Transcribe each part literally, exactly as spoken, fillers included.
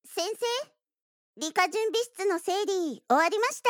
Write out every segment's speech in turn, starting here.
先生、理科準備室の整理終わりました。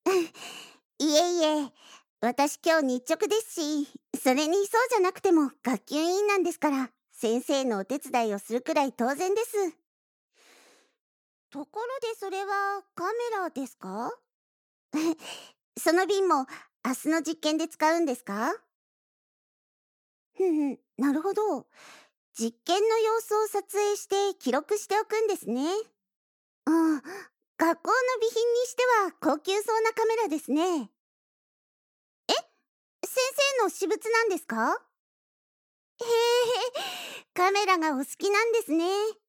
いえいえ、私今日日直ですし、それにそうじゃなくても学級委員なんですから、先生のお手伝いをするくらい当然です。ところでそれはカメラですか？その瓶も明日の実験で使うんですか？ふんふん、なるほど。実験の様子を撮影して記録しておくんですね。ああ、学校の備品にしては高級そうなカメラですね。先生の私物なんですか？へえ、カメラがお好きなんですね。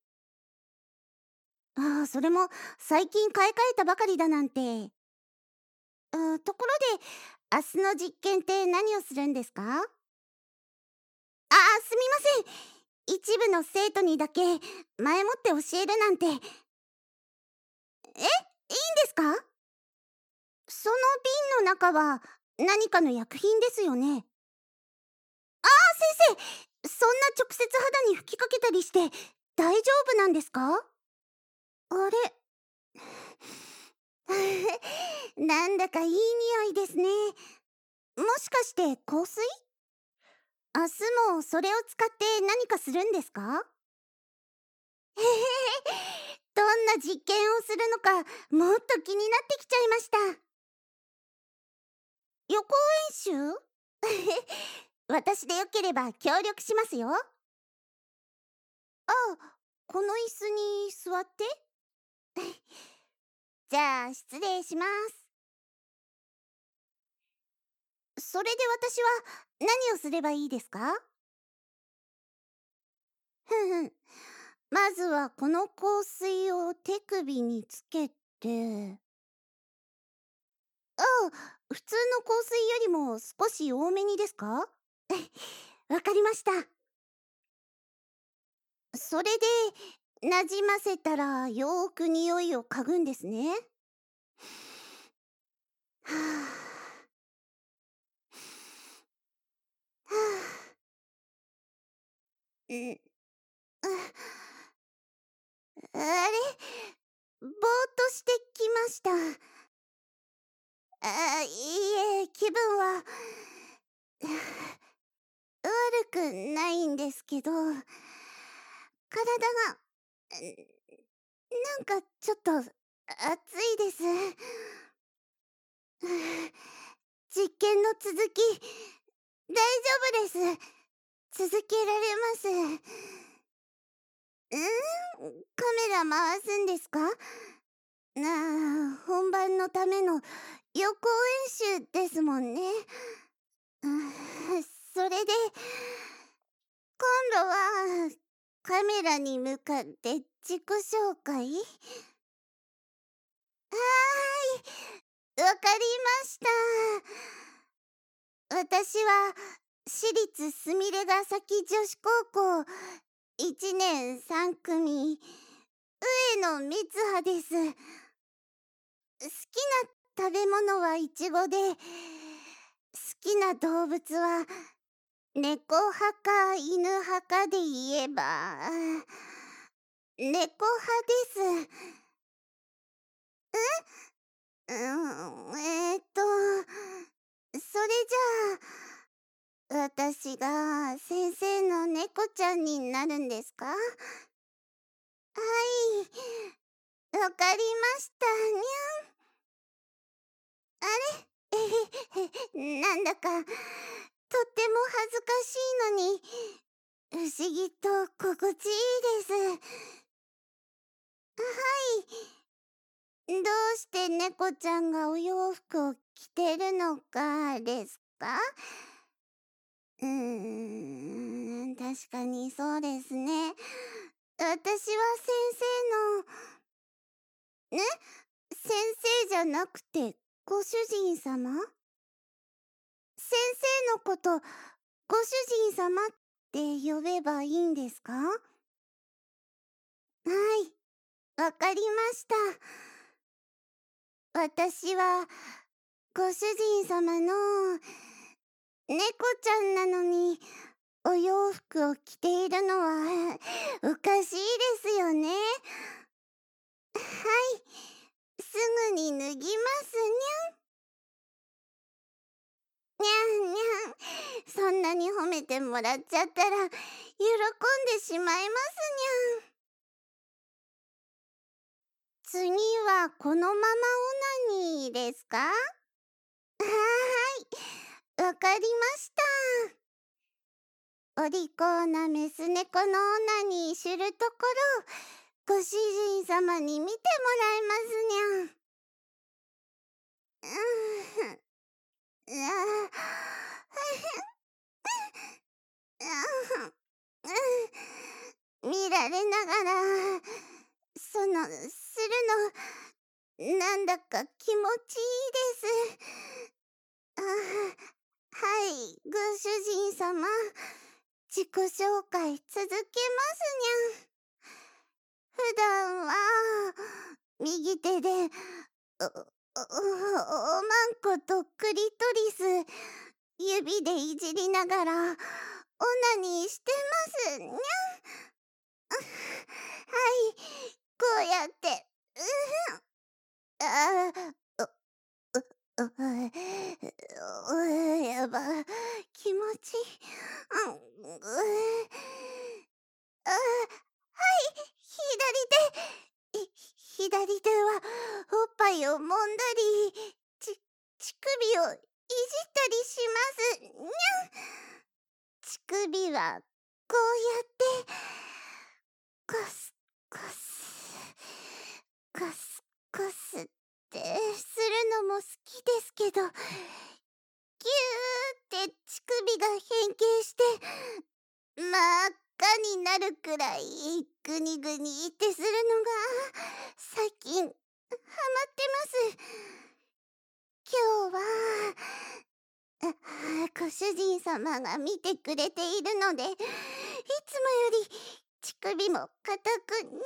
ああ、それも最近買い替えたばかりだなんて。あ、ところで、明日の実験って何をするんですか？ああ、すみません。一部の生徒にだけ前もって教えるなんて。え、いいんですか？その瓶の中は何かの薬品ですよね。ああ、先生、そんな直接肌に吹きかけたりして大丈夫なんですか？あれなんだかいい匂いですね。もしかして香水？明日もそれを使って何かするんですか？へへへ、どんな実験をするのかもっと気になってきちゃいました。予行演習？私でよければ協力しますよ。ああ、この椅子に座って。じゃあ失礼します。それで私は何をすればいいですか？ふんふん。まずはこの香水を手首につけて、ああ、普通の香水よりも少し多めにですか？わかりました。それで、なじませたらよーく匂いを嗅ぐんですね。はあ、はあ、ん、ああれ、ぼーっとしてきました。あ、いいえ、気分は悪くないんですけど、体が、なんかちょっと暑いです。実験の続き、大丈夫です。続けられます。ん？カメラ回すんですか？なあ、本番のための予行演習ですもんね。うん、それで、今度はカメラに向かって自己紹介？はーい、わかりました。私は私立すみれが崎女子高校いちねんさん組上野光葉です。好きな食べ物はいちごで、好きな動物は猫派か犬派かで言えば、猫派です。うーん、えーっと、それじゃあ、私が先生の猫ちゃんになるんですか？はい、わかりました。にゃん。あれえへへ、なんだか、とっても恥ずかしいのに、不思議と心地いいです。はい。どうして猫ちゃんがお洋服を着てるのかですか？うーん、確かにそうですね。私は先生の、ね、先生じゃなくてご主人様？先生のこと、ご主人様って呼べばいいんですか？はい、わかりました。私は、ご主人様の猫ちゃんなのに、お洋服を着ているのはおかしいですよね。 なに褒めてもらっちゃったら喜んでしまいますにゃん。次はこのままオナニーですか？はーい、わかりました。お利口なメス猫のオナニー知るところ、ご主人様に見てもらいますにゃん。うーん、うあうん見られながら、その、するの、なんだか気持ちいいです。あはい、ご主人様。自己紹介続けますにゃん。普段は、右手で、お、お、おまんことクリトリス、指でいじりながら、オナニーしてますにゃん。はい、こうやって、うああ、う、う、う、やば、気持ち、うん、う、あ、はい、左手、い、左手は、おっぱいを揉んだり、ち、乳首をいじったりしますにゃん。乳首は、こうやって、コス、コス、コス、コスってするのも好きですけど、ギューって乳首が変形して真っ赤になるくらいグニグニってするのが最近ハマってます。今日はあご主人様が見てくれているので、いつもより乳首も固くにゃって、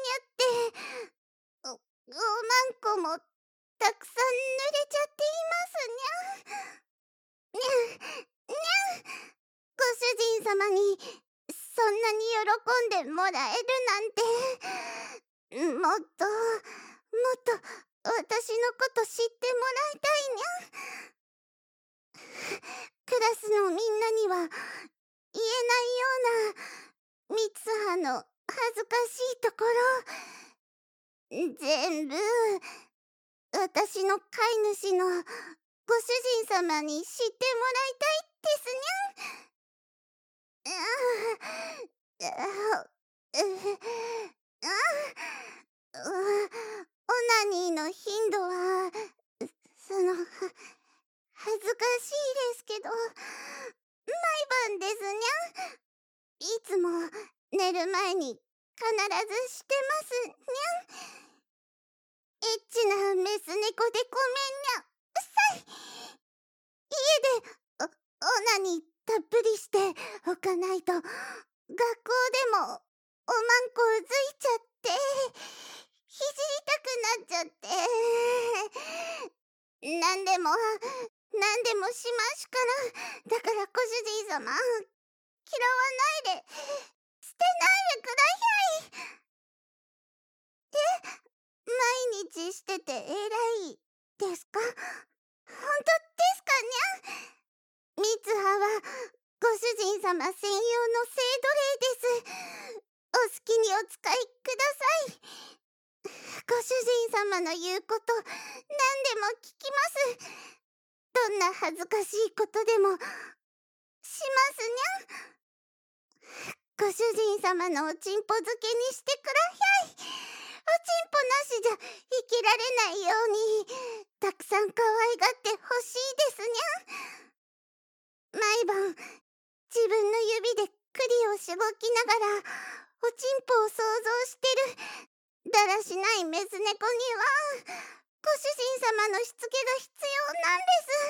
お、おまんこもたくさん濡れちゃっていますにゃ。にゃん、にゃん。ご主人様にそんなに喜んでもらえるなんて、もっと、もっと私のこと知ってもらいたいにゃ。クラスのみんなには言えないような三葉の恥ずかしいところ、全部私の飼い主のご主人様に知ってもらいたいですにゃん。ああ、ああ、オナニーの頻度は、その、恥ずかしいですけど、毎晩ですにゃん。いつも寝る前に必ずしてますにゃん。エッチなメス猫でごめんにゃ。さい。家でお、オナニーたっぷりしておかないと、学校でもおまんこうずいちゃって、ひじりたくなっちゃって、なんでも、なんでもしましから。だからご主人様、嫌わないで、捨てないでください。え、毎日してて偉いですか？本当ですかにゃ？三葉はご主人様専用の性奴隷です。お好きにお使いください。ご主人様の言うこと何でも聞きます。どんな恥ずかしいことでもしますにゃ。ご主人様のおちんぽ漬けにしてください。おちんぽなしじゃ生きられないようにたくさん可愛がってほしいですにゃ。毎晩自分の指で栗をしごきながらおちんぽを想像してるだらしないメス猫にはご主人様のしつけが必要なんです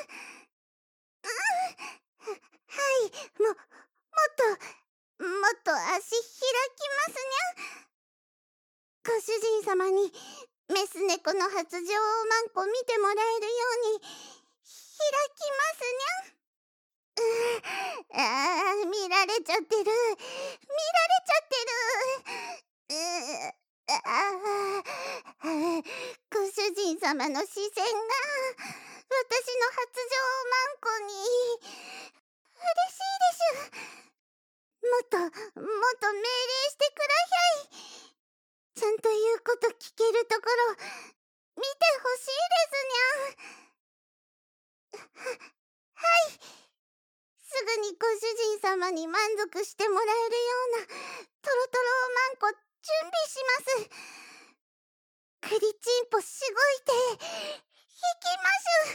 。うん、はい、も、もっと、もっと足開きますにゃ。ご主人様にメス猫の発情をまんこ見てもらえるように開きますにゃ。ああ、見られちゃってる。見られちゃってる。うああ、ご主人様の視線が私の発情マンコに嬉しいでしゅ。 もっと命令してください。ちゃんと言うこと聞けるところ見てほしいですにゃ。はい、すぐにご主人様に満足してもらえるようなトロトロおまんこ準備します。クリチンポしごいて引きまし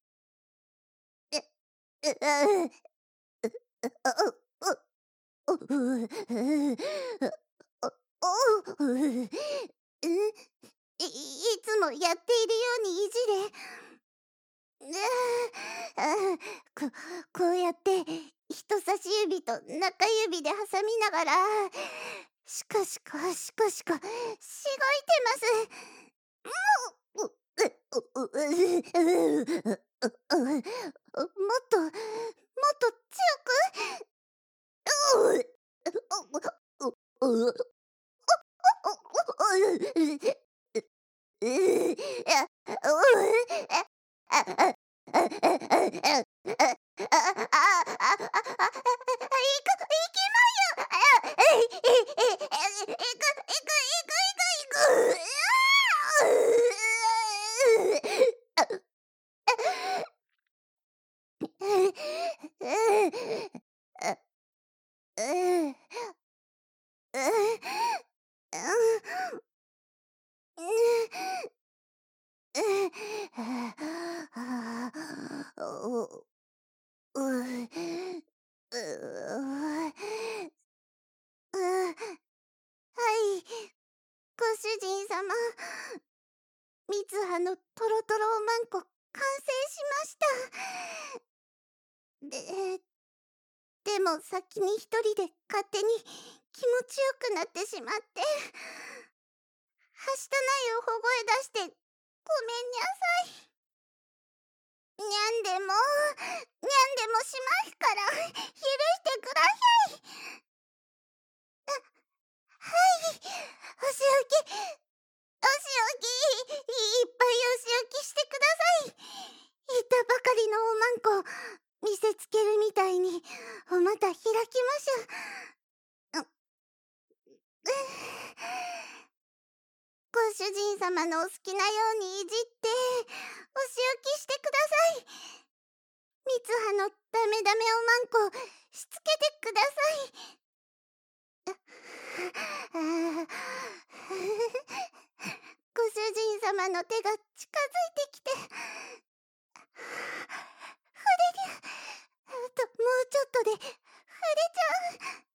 ゅ。う、う、う、う、う、う、う、お、う、い、いつもやっているようにいじれ。あこ、こうやって人差し指と中指で挟みながらシカシカシカシカしごいてます。もう、う、う、う、う、う、もっともっと強く。う、う、う、う、はい、ご主人様、三葉のトロトロおまんこ完成しました。で、でも先に一人で勝手に気持ちよくなってしまって、はしたない大声出してごめんにゃさい。にゃんでも、にゃんでもしますから、許してください。あ、はい、お仕置き、お仕置き、いっぱいお仕置きしてください。言ったばかりのおまんこ、見せつけるみたいに、おまた開きましょ。う、うご主人様のお好きなようにいじって、お仕置きしてください。三葉のダメダメおまんこ、しつけてください。ああご主人様の手が近づいてきて、筆にあともうちょっとで触れちゃう。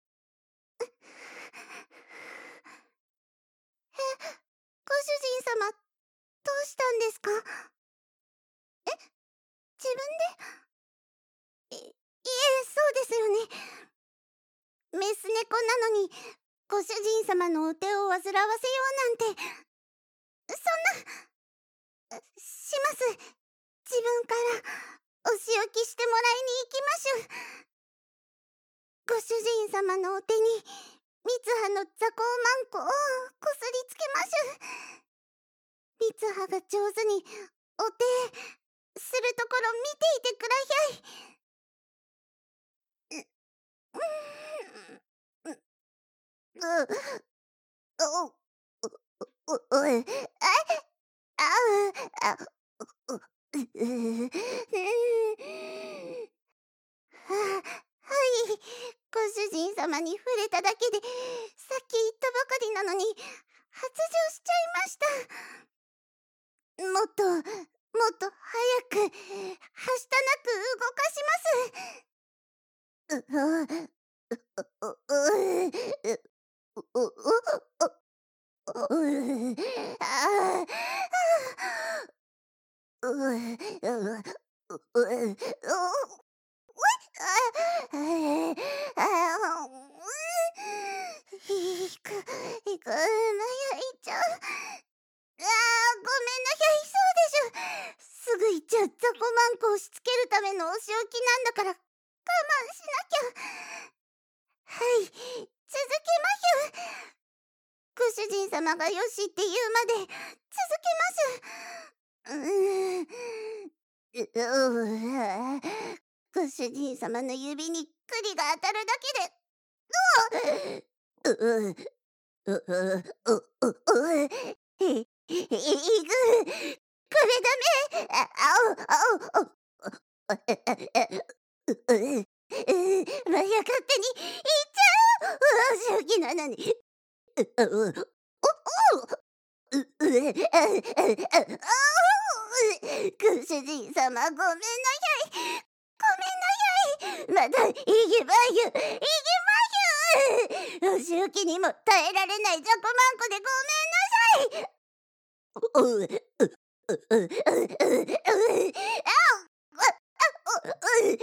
え、ご主人様、どうしたんですか？え、自分で？い、いえ、そうですよね。メス猫なのに、ご主人様のお手を煩わせようなんて、そんな、します。自分からお仕置きしてもらいに行きましゅ。ご主人様のお手に三葉の雑魚マンコをこすりつけましゅ。三葉が上手にお手するところ見ていてください。う、う、う、う、う、う、う、あ、あ、あ、う、う、う、は、はい、ご主人様に触れただけで、さっき言ったばかりなのに、発情しちゃいました。もっと、もっと早く、はしたなく動かします。う、う、う、う、う、う、う、う、ああ、う、う、う、う、あ、ああ、いく、いく、まやいちゃう。ああ、ごめんなさい、そうでしょ。すぐ行っちゃう雑魚マンコをしつけるためのお仕置きなんだから、我慢しなきゃ。はい、続けましゅ。ご主人様がよしって言うまで続けましゅ。うーん、ううご主人様の指に栗が当たるだけでううううううういいぐこれダメああおあおおううううまや勝手に言っちゃう正気なのにうううううううご主人様ごめんなさいごめんなさいまだいけばゆいけばゆお仕置きにも耐えられないジャコマンコでごめんなさいうううううううあうう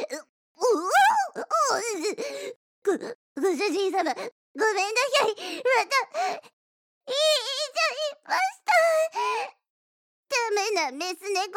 ごご主人様ごめんなさいまた言いちゃいましたダメなメス猫でごめんな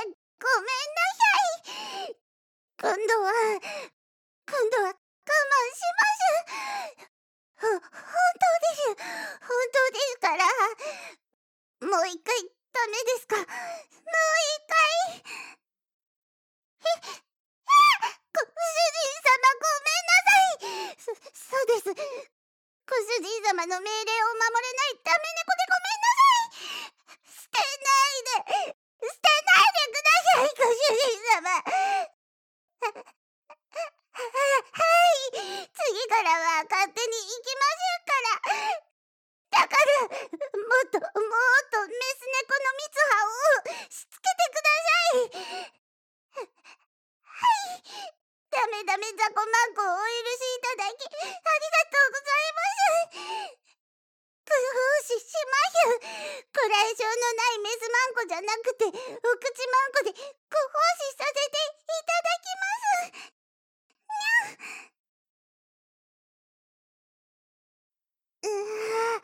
さい今度は今度は我慢しますほ本当です本当ですからもう一回ダメですかもう一回えご主人様ごめんなさいそそうですご主人様の命令を守れないダメ猫でごめんなさい捨てないで捨てないでくださいご主人様はい次からは勝手に行きませんからだからもっともっとメス猫の蜜葉をしつけてくださいはいダメダメザコマンコをお許しいただきありがとうございますご奉仕しましゅこらえ性のないメスマンコじゃなくてお口マンコでご奉仕させていただきますうー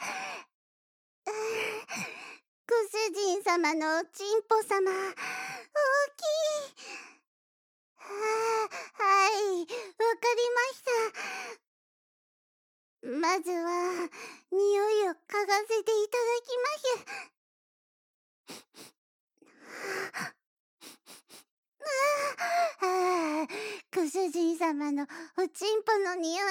ご主人様のおちんぽ様大きいはあはいわかりましたまずは匂いを嗅がせていただきましゅああご主人様のおちんぽの匂い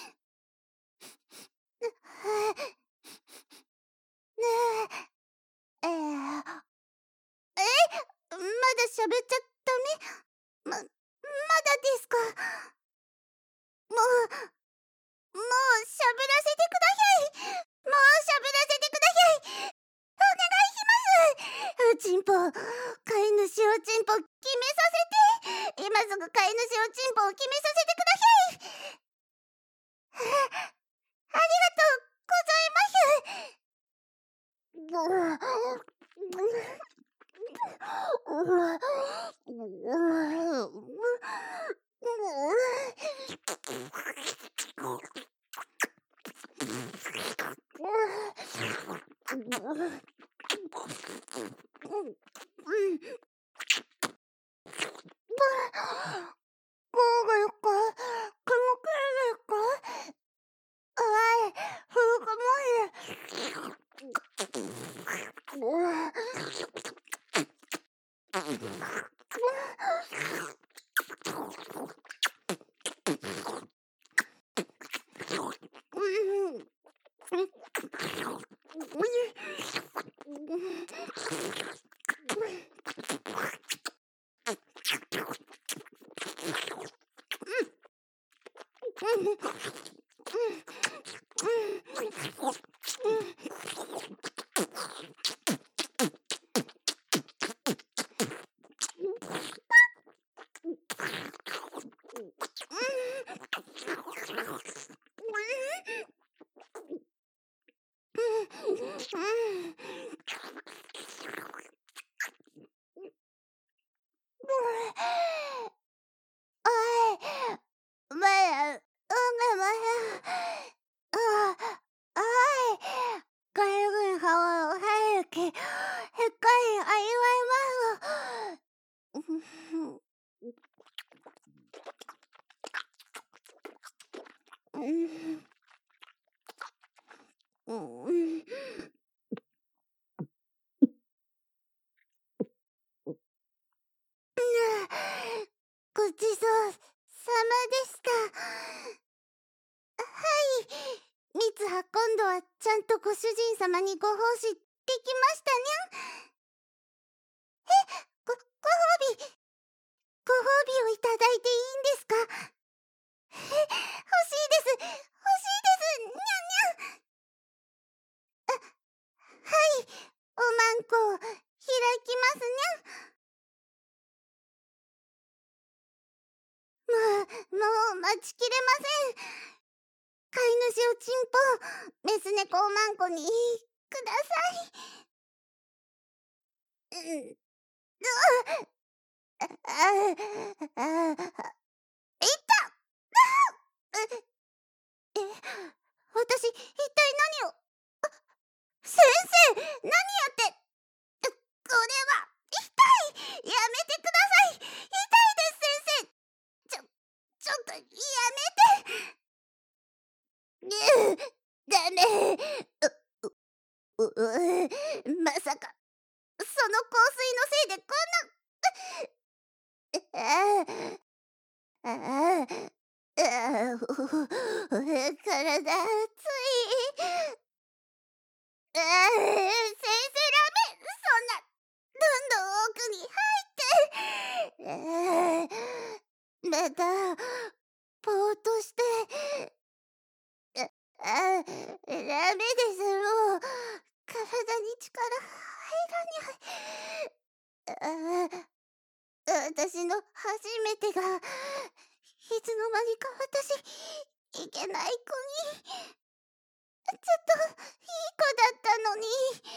はあねええー、えまだ喋っちゃダメままだですかもうもう喋らせてくださいもう喋らせてくださいお願いしますおちんぽ飼い主おちんぽ決めさせて今すぐ飼い主おちんぽを決めさせてくださいあありがとうございこうがよかこのくらいですかはい、ふうかもごちそうさまでした。はい、 ご主人様にご奉仕できましたにゃん。ご、ご褒美、ご褒美をいただいていいんですか？え、欲しいです、欲しいです、にゃんにゃん。あ、はい、おまんこ、開きますにゃん。もう、もう待ちきれません。飼い主おちんぽ、メス猫おまんこに、ください。うん、うあ、あ、あ、あ、いった！うえ、私、一体何を。先生、何やって。これは、痛い！やめてください！痛いです、先生！ちょ、ちょっと、やめて！うダメ。う、う、う、まさか、その香水のせいでこんな。ああ、ああ、ああ、体熱い。ああ、先生ダメ。そんな、どんどん奥に入って。ああ、また、ぼーっとして。あ、あ、ダメです、もう。体に力入らにゃい。ああ、私の初めてが、いつの間にか私、いけない子に。ずっと、いい子だったのに。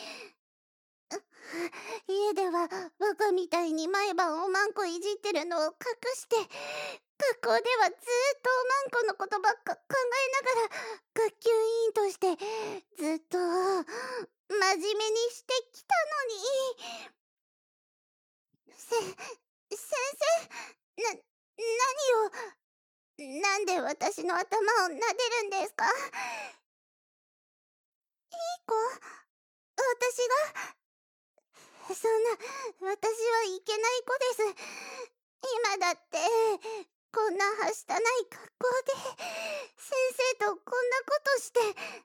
家ではバカみたいに毎晩おまんこいじってるのを隠して、学校ではずーっとおまんこのことばっか考えながら学級委員としてずっと真面目にしてきたのに。せ、先生、な、何を、なんで私の頭を撫でるんですか？いい子？私が。そんな、私はいけない子です。今だって、こんなはしたない格好で、先生とこんなことして。え？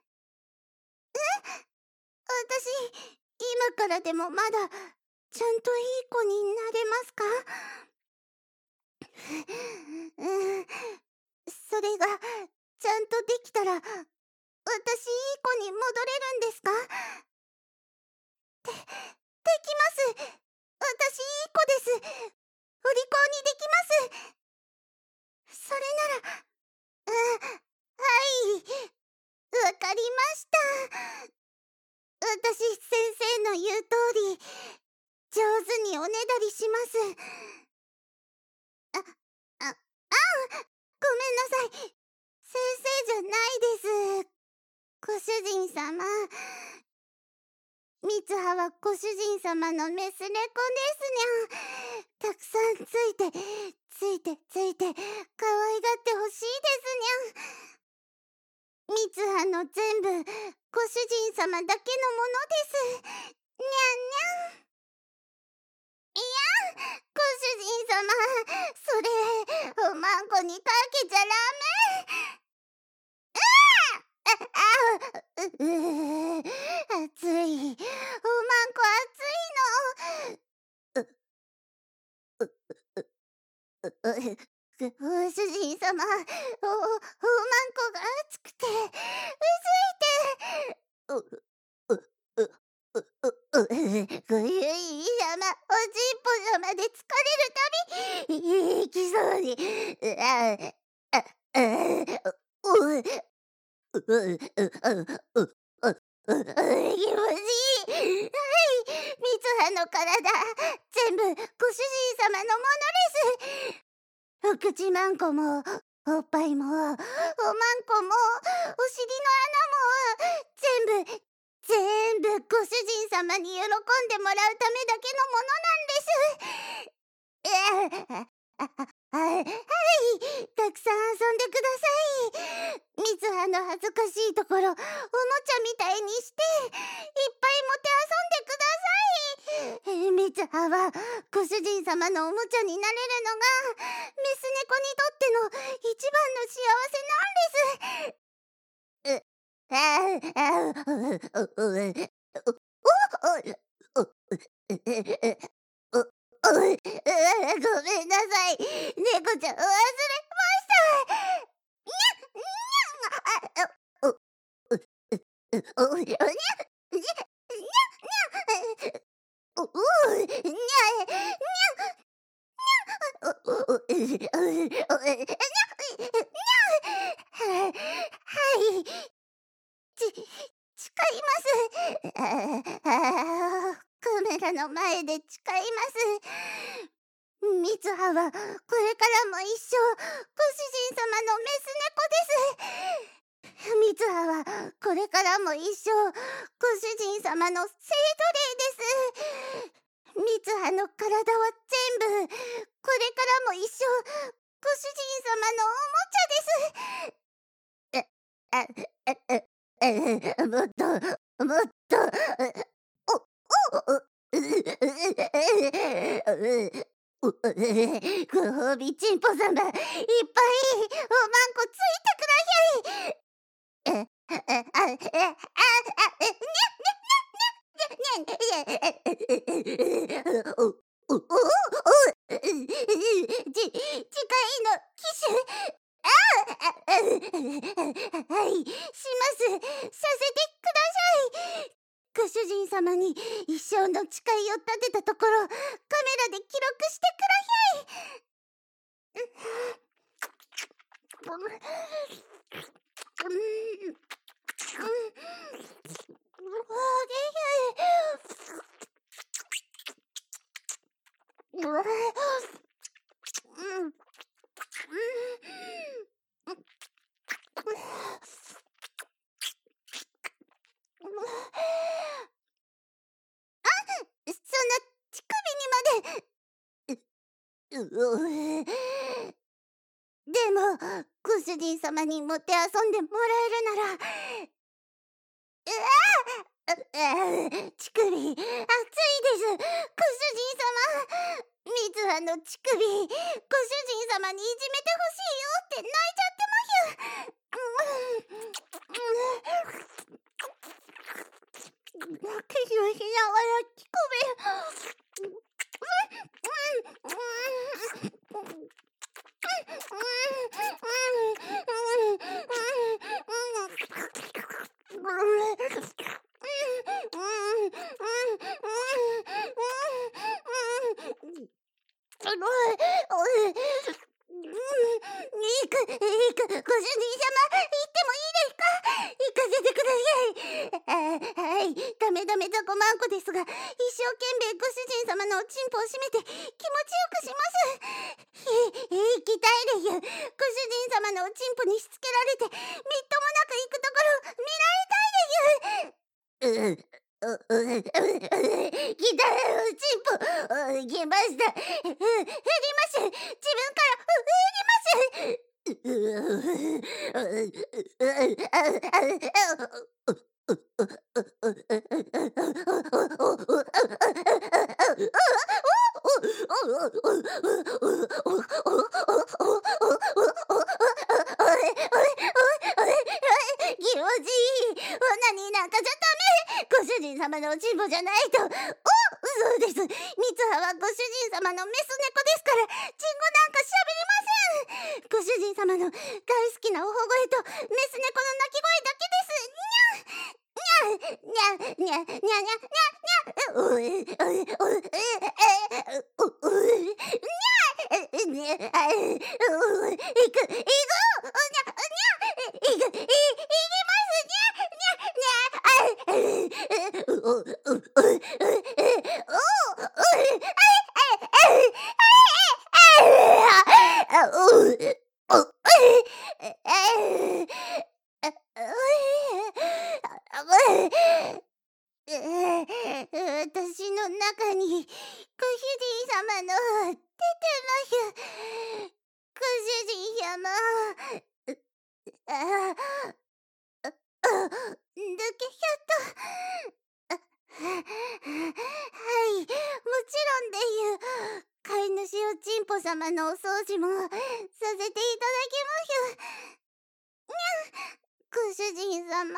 私、今からでもまだ、ちゃんといい子になれますか？うん、それが、ちゃんとできたら、私いい子に戻れるんですか？で、できます。私いい子です。お利口にできます。それなら、あ、はい、わかりました。私、先生の言う通り、上手におねだりします。あ、あ、あん、ごめんなさい。先生じゃないです。ご主人様。みつははご主人様のメス猫ですにゃん。たくさんついて、ついてついて、可愛がってほしいですにゃん。みつはの全部、ご主人様だけのものです。にゃんにゃん。いや、ご主人様、それ、おまんこにかけちゃダメ。ああ、う、う、熱い。おまんこ熱いの。う、う、う、う、ご主人様、お、おまんこが熱くて、うずいて。う、う、う、う、う、う、ごゆい様、おじいぽ様で疲れるたび、いきそうに。あ、あ、あ、う、う、う、う、う、う、う、う、気持ちいい。はい、みつはの体、全部ご主人様のものです。お口まんこも、おっぱいも、おまんこも、お尻の穴も、全部、全部ご主人様に喜んでもらうためだけのものなんです。えあ、あ、はい、はい、たくさん遊んでください。みつはの恥ずかしいところ、おもちゃみたいにして、いっぱいもて遊んでください。えみつはは、ご主人様のおもちゃになれるのが、メス猫にとっての一番の幸せなんです。 ああ、ああ、うう、うう、う、お、お、お、う、ええええ、う、う、うあ、ごめんなさい。猫ちゃん忘れました。にゃ、にゃ、あ、お、う、う、う、お、おにゃ、にゃ、にゃ、にゃ、お、お、にゃ、にゃ、お、お、お、う、う、う、にゃ、にゃ、ははい。ち誓います。ああ、カメラの前で誓います。みつははこれからも一生ご主人様のメス猫です。みつははこれからも一生ご主人様の生徒霊です。みつはの体は全部これからも一生ご主人様のおもちゃです。あ、あ、あ、あ、もっと、もっと、お、お、お、う、う、う、う、う、ご褒美チンポ様、いっぱいおまんこついてください。え、あ、あ、あ、あ、あ、にゃ、にゃ、にゃ、にゃ、にゃ、お、お、お、お、ち、誓いの騎手。ああ、あ、はい、します。させてください。ご主人様に一生の誓いを立てたところ、カメラで記録してください。うん、うん、うん、そんな乳首にまで。ううでもご主人様にもてあそんでもらえるなら、うわあ、乳首熱いです。ご主人様、みつはの乳首ご主人様にいじめてほしいよって泣いちゃってます。うん、うん、キスしながら乳首、うん、うん、うん、いいか、いいか、ご主人様、行ってもいいですか？行かせてください。あ、はい、ダメダメザコマンコですが、一生懸命ご主人様のおちんぽを締めて気持ちよくします。ひ、行きたいです。ご主人様のおちんぽにしつけられて、みっともなく行くところ、見られたいです。うう、う、う、う、う、きたおちんぽ、う、きました。う、減ります。自分から、う、減ります。気持ちいい。オナニーなんかじゃダメ。ご主人様のおちんぽじゃないと。お、嘘です。みつははご主人様のメス猫ですから、チンコなんかしゃべりません。ご主人様の大好きなおほ声とメス猫の鳴き声だけです。にゃん、にゃん、にゃん、にゃん、にゃん、にゃん、にゃん、う、う、う、う、う、う、う、う、にゃん、にゃん、あ、う、いく、いく、おにゃ、にゃ、いく、い、いきます。にゃ、にゃ、あ、う、う、う、う、う、う、う、私の中にご主人様の出てます。ご主人様、ああ、あ、抜けちゃった。あ、はい、もちろんでいう。飼い主おちんぽ様のお掃除もさせていただきます。にゃん、ご主人様。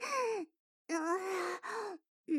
うん、